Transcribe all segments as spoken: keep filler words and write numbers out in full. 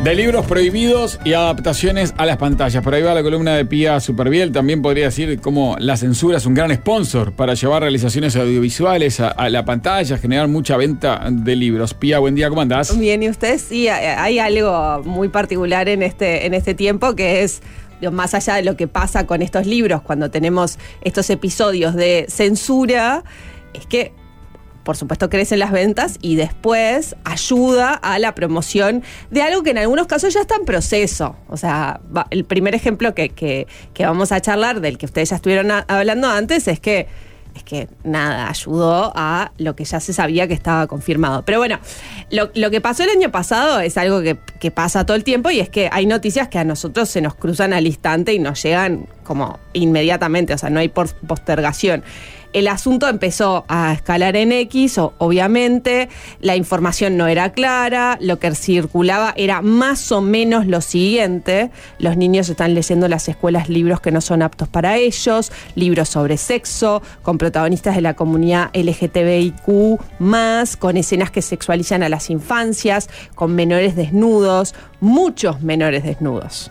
De libros prohibidos y adaptaciones a las pantallas. Por ahí va la columna de Pía Superviel. También podría decir cómo la censura es un gran sponsor para llevar realizaciones audiovisuales a, a la pantalla, generar mucha venta de libros. Pía, buen día, ¿cómo andás? Bien, ¿y usted? Sí, hay algo muy particular en este, en este tiempo que es, más allá de lo que pasa con estos libros, cuando tenemos estos episodios de censura, es que por supuesto crecen las ventas y después ayuda a la promoción de algo que en algunos casos ya está en proceso. O sea, va, el primer ejemplo que, que, que vamos a charlar, del que ustedes ya estuvieron a, hablando antes, es que, es que nada, ayudó a lo que ya se sabía que estaba confirmado. Pero bueno, lo, lo que pasó el año pasado es algo que, que pasa todo el tiempo, y es que hay noticias que a nosotros se nos cruzan al instante y nos llegan como inmediatamente, o sea, no hay postergación. El asunto empezó a escalar en X, o, obviamente, la información no era clara, lo que circulaba era más o menos lo siguiente: los niños están leyendo en las escuelas libros que no son aptos para ellos, libros sobre sexo, con protagonistas de la comunidad L G T B I Q más, con escenas que sexualizan a las infancias, con menores desnudos, muchos menores desnudos.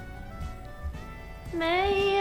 Me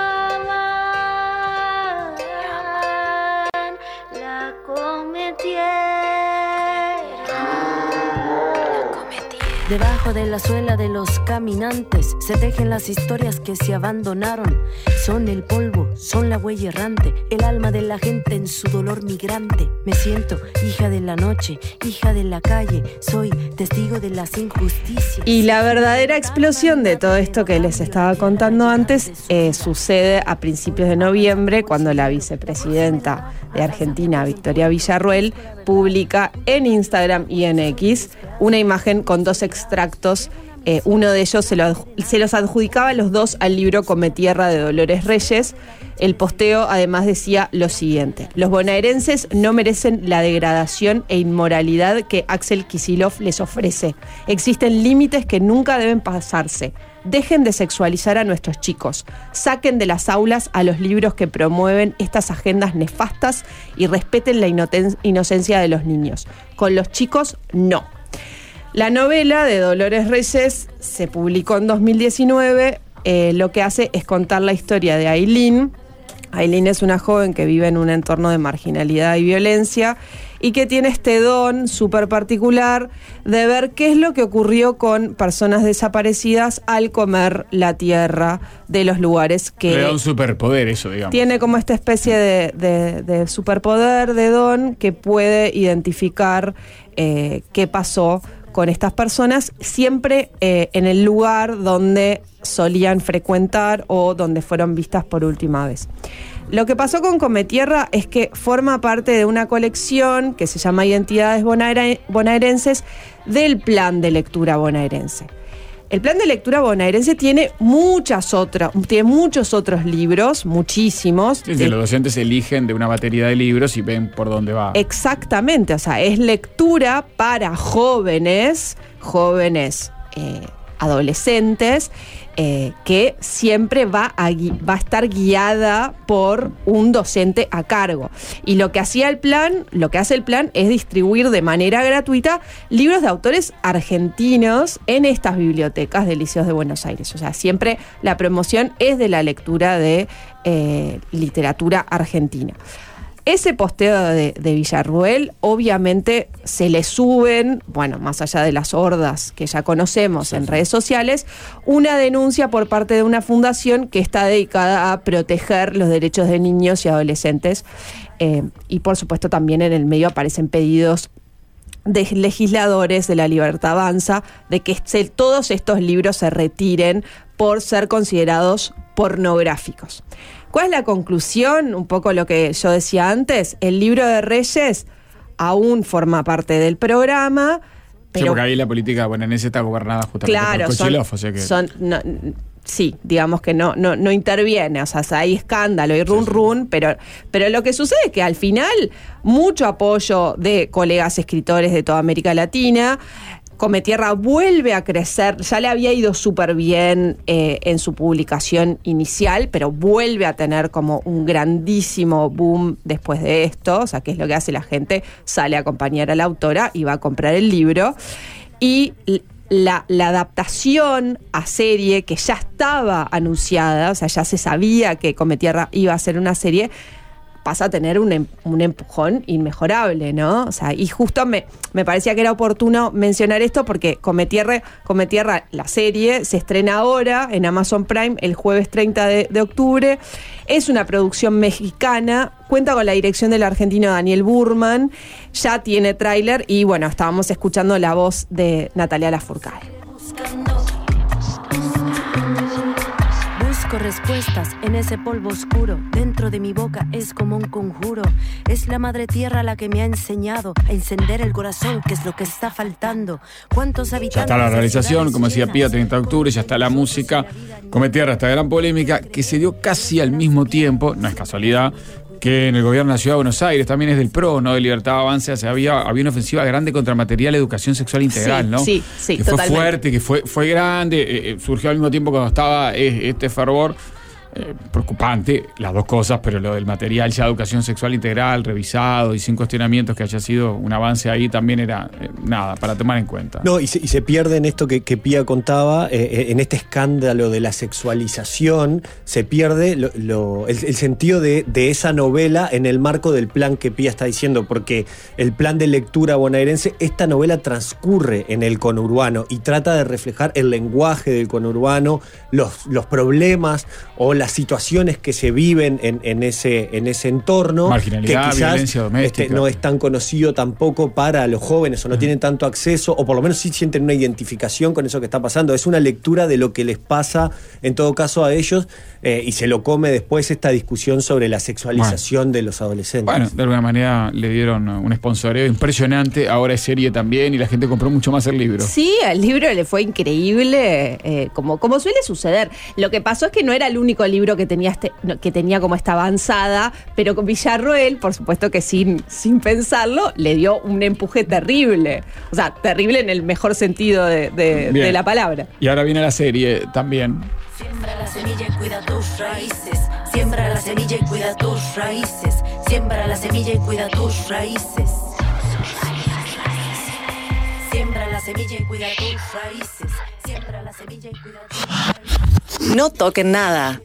Debajo de la suela de los caminantes se tejen las historias que se abandonaron. Son el polvo, son la huella errante, el alma de la gente en su dolor migrante. Me siento hija de la noche, hija de la calle, soy testigo de las injusticias. Y la verdadera explosión de todo esto que les estaba contando antes eh, sucede a principios de noviembre, cuando la vicepresidenta de Argentina, Victoria Villarruel, publica en Instagram y en X una imagen con dos extractos. Eh, uno de ellos se, lo, se los adjudicaba los dos al libro Cometierra de Dolores Reyes. El posteo además decía lo siguiente: los bonaerenses no merecen la degradación e inmoralidad que Axel Kicillof les ofrece. Existen límites que nunca deben pasarse. Dejen de sexualizar a nuestros chicos. Saquen de las aulas a los libros que promueven estas agendas nefastas y respeten la inoten- inocencia de los niños. Con los chicos, no. La novela de Dolores Reyes se publicó en dos mil diecinueve. Eh, lo que hace es contar la historia de Aileen. Aileen es una joven que vive en un entorno de marginalidad y violencia, y que tiene este don súper particular de ver qué es lo que ocurrió con personas desaparecidas al comer la tierra de los lugares que... Le da un superpoder eso, digamos. Tiene como esta especie de, de, de superpoder, de don, que puede identificar eh, qué pasó con estas personas, siempre eh, en el lugar donde solían frecuentar o donde fueron vistas por última vez. Lo que pasó con Cometierra es que forma parte de una colección que se llama Identidades Bonaere- Bonaerenses, del Plan de Lectura Bonaerense. El Plan de Lectura Bonaerense tiene muchas otras, tiene muchos otros libros, muchísimos. Sí, sí, los docentes eligen de una batería de libros y ven por dónde va. Exactamente, o sea, es lectura para jóvenes, jóvenes eh, adolescentes, eh, que siempre va a, va a estar guiada por un docente a cargo. Y lo que hacía el plan, lo que hace el plan es distribuir de manera gratuita libros de autores argentinos en estas bibliotecas de liceos de Buenos Aires. O sea, siempre la promoción es de la lectura de eh, literatura argentina. Ese posteo de, de Villarruel, obviamente se le suben, bueno, más allá de las hordas que ya conocemos sí, en sí. redes sociales, una denuncia por parte de una fundación que está dedicada a proteger los derechos de niños y adolescentes. Eh, y por supuesto también en el medio aparecen pedidos de legisladores de La Libertad Avanza de que se, todos estos libros se retiren por ser considerados pornográficos. ¿Cuál es la conclusión? Un poco lo que yo decía antes. El libro de Reyes aún forma parte del programa, pero... Sí, porque ahí la política bonaerense está gobernada justamente claro, por Kicillof, son, o sea que... son, no, sí, digamos que no, no, no interviene, o sea, hay escándalo y run sí, sí. run, pero, pero lo que sucede es que al final mucho apoyo de colegas escritores de toda América Latina. Cometierra vuelve a crecer, ya le había ido súper bien eh, en su publicación inicial, pero vuelve a tener como un grandísimo boom después de esto. O sea, ¿qué es lo que hace la gente? Sale a acompañar a la autora y va a comprar el libro. Y la, la adaptación a serie que ya estaba anunciada, o sea, ya se sabía que Cometierra iba a ser una serie, pasa a tener un, un empujón inmejorable, ¿no? O sea, y justo me, me parecía que era oportuno mencionar esto porque Cometierra, Cometierra, la serie, se estrena ahora en Amazon Prime el jueves treinta de, de octubre. Es una producción mexicana, cuenta con la dirección del argentino Daniel Burman, ya tiene tráiler y bueno, estábamos escuchando la voz de Natalia Lafourcade. Busco respuestas en ese polvo oscuro. Dentro de mi boca es como un conjuro. Es la madre tierra la que me ha enseñado a encender el corazón, que es lo que está faltando. ¿Cuántos habitantes? Ya está la realización, como decía Pía, treinta de octubre, ya está la música. Cometierra, esta gran polémica que se dio casi al mismo tiempo, no es casualidad, que en el gobierno de la Ciudad de Buenos Aires, también es del P R O, ¿no? De Libertad Avanza, o sea, había, había una ofensiva grande contra material de educación sexual integral, sí, ¿no? Sí, sí, que totalmente. fue fuerte, que fue, fue grande, eh, surgió al mismo tiempo cuando estaba eh, este fervor. Eh, preocupante, las dos cosas, pero lo del material ya de educación sexual integral, revisado y sin cuestionamientos, que haya sido un avance ahí, también era eh, nada, para tomar en cuenta. No, y se, y se pierde en esto que, que Pía contaba, eh, en este escándalo de la sexualización, se pierde lo, lo, el, el sentido de, de esa novela en el marco del plan que Pía está diciendo, porque el plan de lectura bonaerense, esta novela transcurre en el conurbano y trata de reflejar el lenguaje del conurbano, los, los problemas o las situaciones que se viven en, en, ese, en ese entorno, marginalidad, que quizás violencia doméstica. Este, no es tan conocido tampoco para los jóvenes o no uh-huh. tienen tanto acceso, o por lo menos sí sienten una identificación con eso que está pasando. Es una lectura de lo que les pasa en todo caso a ellos, eh, y se lo come después esta discusión sobre la sexualización bueno. de los adolescentes. Bueno, de alguna manera le dieron un sponsoreo impresionante, ahora es serie también y la gente compró mucho más el libro. Sí, al libro le fue increíble, eh, como, como suele suceder. Lo que pasó es que no era el único libro que tenía este, que tenía como esta avanzada, pero con Villarroel, por supuesto que sin, sin pensarlo, le dio un empuje terrible. O sea, terrible en el mejor sentido de, de, de la palabra. Y ahora viene la serie también. Siembra la semilla y cuida tus raíces. Siembra la semilla y cuida tus raíces. Siembra la semilla y cuida tus raíces. Siembra la semilla y cuida tus raíces. Siembra la semilla y cuida tus raíces. No toquen nada.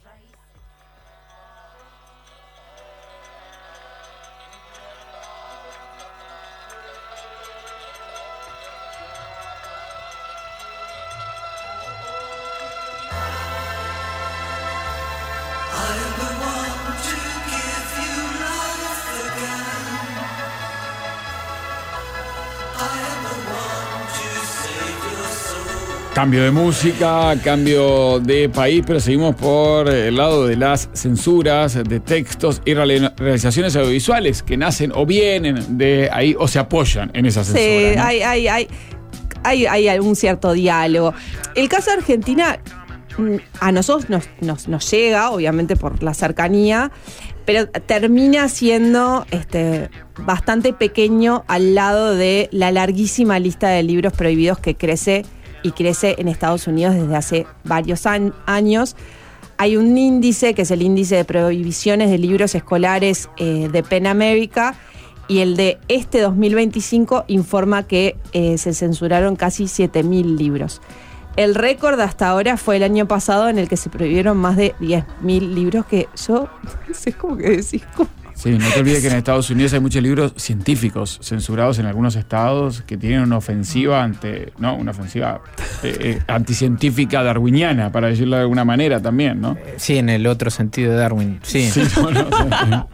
Cambio de música, cambio de país, pero seguimos por el lado de las censuras de textos y realizaciones audiovisuales que nacen o vienen de ahí o se apoyan en esa censura. Sí, ¿no? hay, hay, hay, hay, hay algún cierto diálogo. El caso de Argentina a nosotros nos, nos, nos llega, obviamente por la cercanía, pero termina siendo este, bastante pequeño al lado de la larguísima lista de libros prohibidos que crece y crece en Estados Unidos desde hace varios an- años. Hay un índice que es el índice de prohibiciones de libros escolares eh, de PEN América, y el de este dos mil veinticinco informa que eh, se censuraron casi siete mil libros. El récord hasta ahora fue el año pasado, en el que se prohibieron más de diez mil libros, que yo no sé cómo que decís. ¿Cómo? Sí, no te olvides que en Estados Unidos hay muchos libros científicos censurados en algunos estados que tienen una ofensiva ante, no, una ofensiva eh, eh, anticientífica darwiniana, para decirlo de alguna manera también, ¿no? Sí, en el otro sentido de Darwin. Sí. Sí, no, no, no.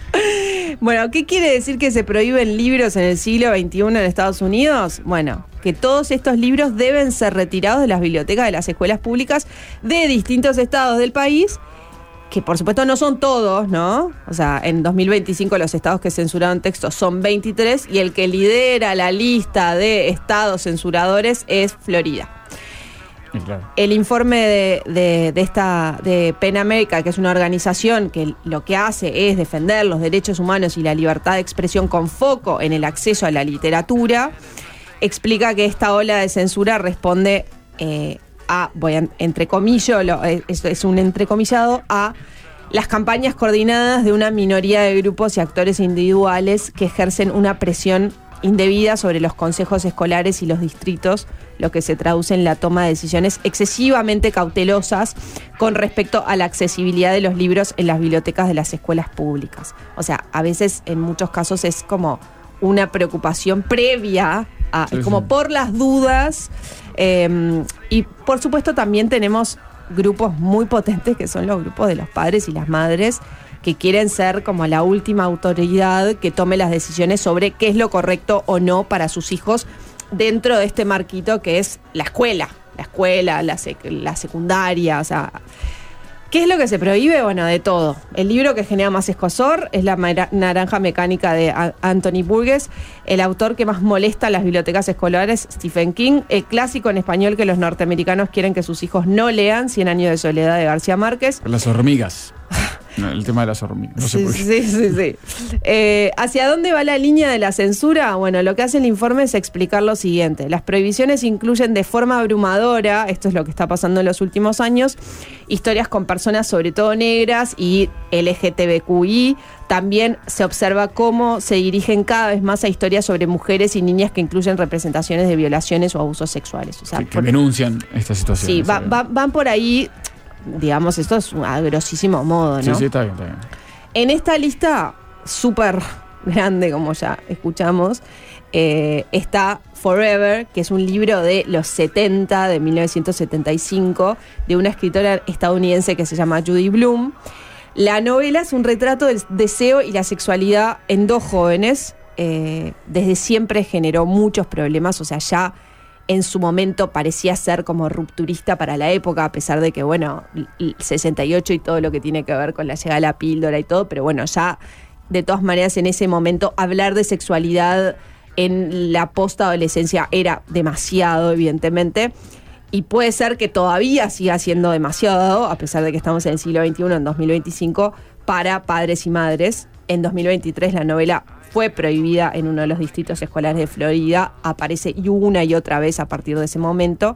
Bueno, ¿qué quiere decir que se prohíben libros en el siglo veintiuno en Estados Unidos? Bueno, que todos estos libros deben ser retirados de las bibliotecas de las escuelas públicas de distintos estados del país, que por supuesto no son todos, ¿no? O sea, en dos mil veinticinco los estados que censuraron textos son veintitrés, y el que lidera la lista de estados censuradores es Florida. Sí, claro. El informe de, de, de esta de PEN América, que es una organización que lo que hace es defender los derechos humanos y la libertad de expresión con foco en el acceso a la literatura, explica que esta ola de censura responde eh, a, voy a entrecomillo, lo, es, es un entrecomillado, a las campañas coordinadas de una minoría de grupos y actores individuales que ejercen una presión indebida sobre los consejos escolares y los distritos lo que se traduce en la toma de decisiones excesivamente cautelosas con respecto a la accesibilidad de los libros en las bibliotecas de las escuelas públicas. O sea, a veces, en muchos casos, es como una preocupación previa, a, Sí, es como sí. por las dudas. Eh, y por supuesto también tenemos grupos muy potentes que son los grupos de los padres y las madres que quieren ser como la última autoridad que tome las decisiones sobre qué es lo correcto o no para sus hijos dentro de este marquito que es la escuela, la escuela, la, sec- la secundaria, o sea... ¿Qué es lo que se prohíbe? Bueno, de todo. El libro que genera más escozor es La Mara- Naranja Mecánica de A- Anthony Burgess, el autor que más molesta a las bibliotecas escolares, Stephen King, el clásico en español que los norteamericanos quieren que sus hijos no lean, Cien años de soledad de García Márquez. Las hormigas. No, el tema de las hormigas. No sé Sí, por qué. sí, sí, sí. Eh, ¿Hacia dónde va la línea de la censura? Bueno, lo que hace el informe es explicar lo siguiente. Las prohibiciones incluyen de forma abrumadora, esto es lo que está pasando en los últimos años, historias con personas sobre todo negras y L G T B Q I. También se observa cómo se dirigen cada vez más a historias sobre mujeres y niñas que incluyen representaciones de violaciones o abusos sexuales. O sea, Que, que por- denuncian esta situación. sí, va- va- van por ahí, digamos, esto es a grosísimo modo, ¿no? Sí, sí, está bien, está bien. En esta lista súper grande, como ya escuchamos, eh, está Forever, que es un libro de los setenta, de mil novecientos setenta y cinco, de una escritora estadounidense que se llama Judy Blume. La novela es un retrato del deseo y la sexualidad en dos jóvenes. Eh, desde siempre generó muchos problemas, o sea, ya en su momento parecía ser como rupturista para la época, a pesar de que, bueno, el sesenta y ocho y todo lo que tiene que ver con la llegada de la píldora y todo, pero bueno, ya de todas maneras en ese momento hablar de sexualidad en la postadolescencia era demasiado, evidentemente, y puede ser que todavía siga siendo demasiado, a pesar de que estamos en el siglo veintiuno, en dos mil veinticinco, para padres y madres. En dos mil veintitrés la novela fue prohibida en uno de los distritos escolares de Florida, aparece y una y otra vez a partir de ese momento.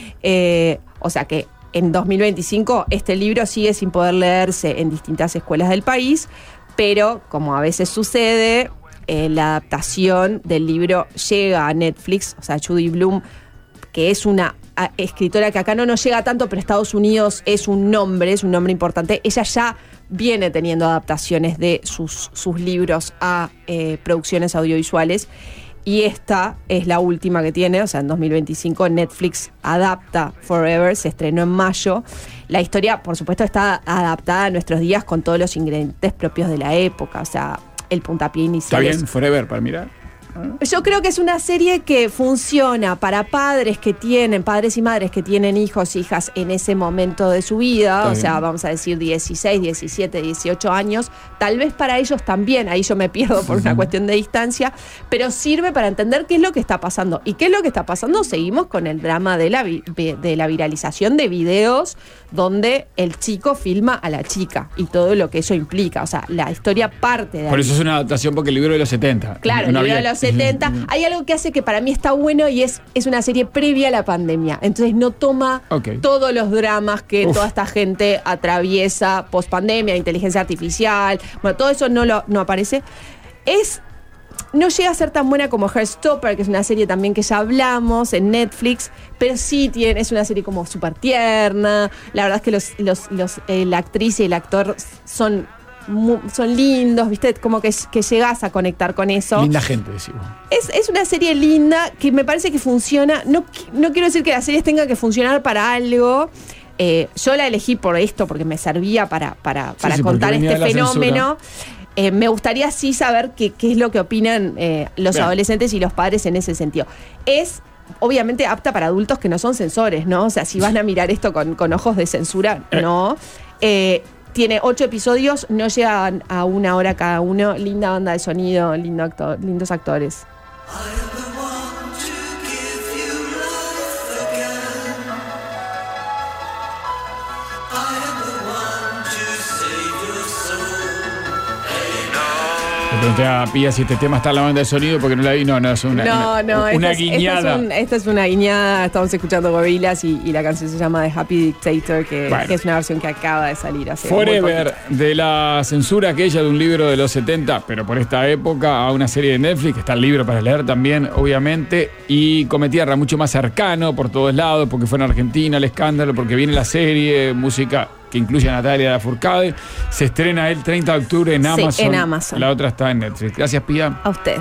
Eh, o sea que en dos mil veinticinco este libro sigue sin poder leerse en distintas escuelas del país, pero como a veces sucede, eh, la adaptación del libro llega a Netflix. O sea, Judy Blume, que es una a, escritora que acá no nos llega tanto, pero Estados Unidos es un nombre, es un nombre importante, ella ya viene teniendo adaptaciones de sus, sus libros a eh, producciones audiovisuales, y esta es la última que tiene. O sea, en dos mil veinticinco Netflix adapta Forever, se estrenó en mayo. La historia, por supuesto, está adaptada a nuestros días con todos los ingredientes propios de la época, o sea, el puntapié Está inicial es- bien, Forever, para mirar. Yo creo que es una serie que funciona para padres que tienen, padres y madres que tienen hijos, hijas en ese momento de su vida, Está o sea, bien. vamos a decir dieciséis, diecisiete, dieciocho años, tal vez para ellos también, ahí yo me pierdo por una cuestión de distancia, pero sirve para entender qué es lo que está pasando. ¿Y qué es lo que está pasando? Seguimos con el drama de la, vi- de la viralización de videos donde el chico filma a la chica y todo lo que eso implica, o sea, la historia parte de Por ahí. eso es una adaptación, porque el libro de los setenta. Claro, No el libro de había- los setenta. Hay algo que hace que para mí está bueno y es, es una serie previa a la pandemia. Entonces no toma Ok. todos los dramas que Uf. toda esta gente atraviesa post pandemia, inteligencia artificial. Bueno, todo eso no, lo, no aparece. Es. No llega a ser tan buena como Heartstopper, que es una serie también que ya hablamos en Netflix, pero sí tiene, es una serie como súper tierna. La verdad es que los, los, los, eh, la actriz y el actor son, mu- son lindos, ¿viste? Como que, que llegás a conectar con eso. Linda gente, decimos. Es, es una serie linda que me parece que funciona. No, qui- no quiero decir que las series tengan que funcionar para algo. Eh, yo la elegí por esto, porque me servía para, para, para sí, porque contar venía este de la fenómeno. Eh, me gustaría sí saber qué, qué es lo que opinan eh, los Bien. adolescentes y los padres en ese sentido. Es obviamente apta para adultos que no son censores, ¿no? O sea, si van a mirar esto con, con ojos de censura, Eh. no. Eh, tiene ocho episodios, no llegan a una hora cada uno. Linda banda de sonido, lindo actor, lindos actores. Le pregunté a Pía si este tema está en la banda de sonido porque no la vi. No, no, es una, No, una, no, una esta es- guiñada. Esta es, un- esta es una guiñada. Estamos escuchando Gorillaz y, y la canción se llama The Happy Dictator, que, Bueno. que es una versión que acaba de salir hace muy Forever, poquito. de la censura aquella de un libro de los setenta, pero por esta época, a una serie de Netflix, que está el libro para leer también, obviamente, y Cometierra, mucho más cercano por todos lados, porque fue en Argentina el escándalo, porque viene la serie, música que incluye a Natalia Lafourcade, se estrena el treinta de octubre en Sí, Amazon. en Amazon. La otra está en Netflix. Gracias, Pía. A ustedes.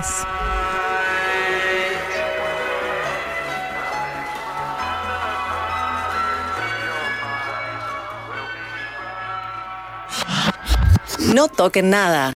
No toquen nada.